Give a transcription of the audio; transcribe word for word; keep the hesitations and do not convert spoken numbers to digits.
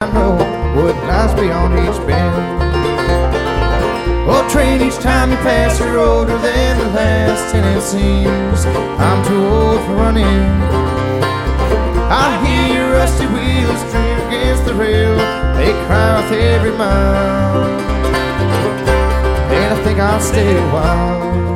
I know what lies beyond each bend. Oh, train, each time you pass, you're older than the last, and it seems I'm too old for running. I hear your rusty wheels dream against the rail, they cry with every mile, and I think I'll stay a while.